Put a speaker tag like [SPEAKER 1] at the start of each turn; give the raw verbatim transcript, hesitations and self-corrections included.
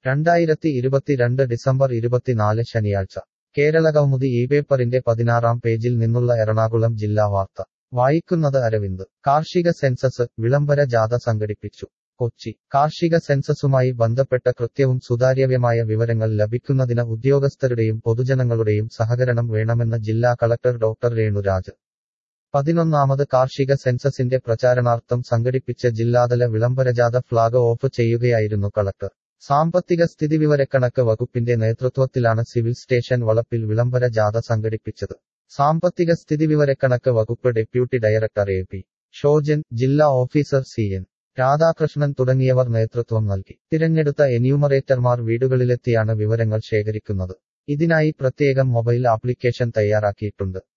[SPEAKER 1] രണ്ടായിരത്തി ഇരുപത്തിരണ്ട് ഡിസംബർ ഇരുപത്തിനാല് ശനിയാഴ്ച കേരളകൗമുദി ഈ പേപ്പറിന്റെ പതിനാറാം പേജിൽ നിന്നുള്ള എറണാകുളം ജില്ലാ വാർത്ത വായിക്കുന്നത് അരവിന്ദ്. കാർഷിക സെൻസസ് വിളംബര ജാഥ സംഘടിപ്പിച്ചു. കൊച്ചി. കാർഷിക സെൻസസുമായി ബന്ധപ്പെട്ട കൃത്യവും സുതാര്യവുമായ വിവരങ്ങൾ ലഭിക്കുന്നതിന് ഉദ്യോഗസ്ഥരുടെയും പൊതുജനങ്ങളുടെയും സഹകരണം വേണമെന്ന് ജില്ലാ കളക്ടർ ഡോക്ടർ രേണുരാജ്. പതിനൊന്നാമത് കാർഷിക സെൻസസിന്റെ പ്രചാരണാർത്ഥം സംഘടിപ്പിച്ച ജില്ലാതല വിളംബരജാഥ ഫ്ളാഗ് ഓഫ് ചെയ്യുകയായിരുന്നു കളക്ടർ. സാമ്പത്തിക സ്ഥിതിവിവരക്കണക്ക് വകുപ്പിന്റെ നേതൃത്വത്തിലാണ് സിവിൽ സ്റ്റേഷൻ വളപ്പിൽ വിളംബര ജാഥ സംഘടിപ്പിച്ചത്. സാമ്പത്തിക സ്ഥിതിവിവരക്കണക്ക് വകുപ്പ് deputy director A P Shojan, ജില്ലാ ഓഫീസർ സി എൻ രാധാകൃഷ്ണൻ തുടങ്ങിയവർ നേതൃത്വം നൽകി. തിരഞ്ഞെടുത്ത എന്യൂമറേറ്റർമാർ വീടുകളിലെത്തിയാണ് വിവരങ്ങൾ ശേഖരിക്കുന്നത്. ഇതിനായി പ്രത്യേകം മൊബൈൽ ആപ്ലിക്കേഷൻ തയ്യാറാക്കിയിട്ടുണ്ട്.